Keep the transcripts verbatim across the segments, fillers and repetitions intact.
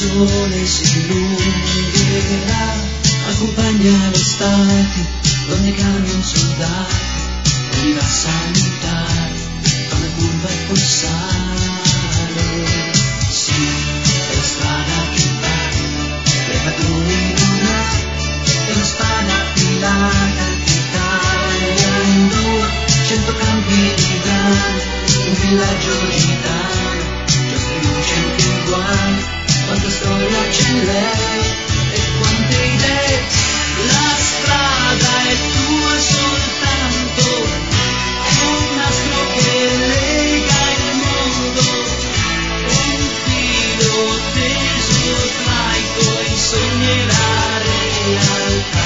sole si illumina, accompagna l'estate, donne, camion, soldati, arriva a salutare, fa una curva e poi sale. Sì, è la strada che va, per padroni non ha, è una spada affilata che taglia in due, cento campi di grano, un villaggio gitano, già luce anche uguale, quanta storia c'è lei e quante idee. La strada è tua soltanto, è un nastro che lega il mondo, un filo teso tra i tuoi sogni e la realtà.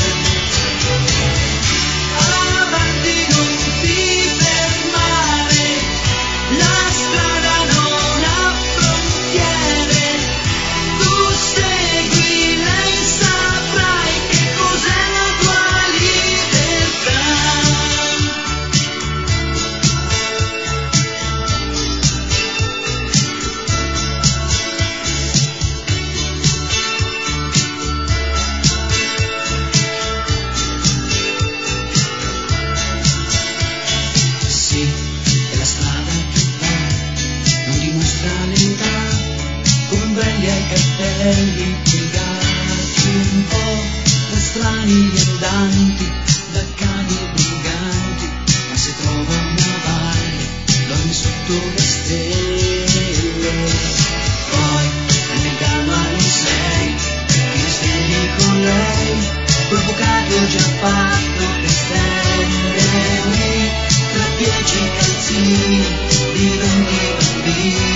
Avanti, non ti fermare, la strada non ha frontiere, tu seguila e saprai che cos'è la tua libertà. Sì, è la strada che va, non dimostra l'età, come ombrelli ai cartelli piegati un po', tra strani andanti, da cani briganti, ma se trova una valle, dorme sotto le stelle. Poi, nel calma non sei, ti svegli con lei, col bucato già fatto per stelle lì, tra dieci calzini, diventi bambini.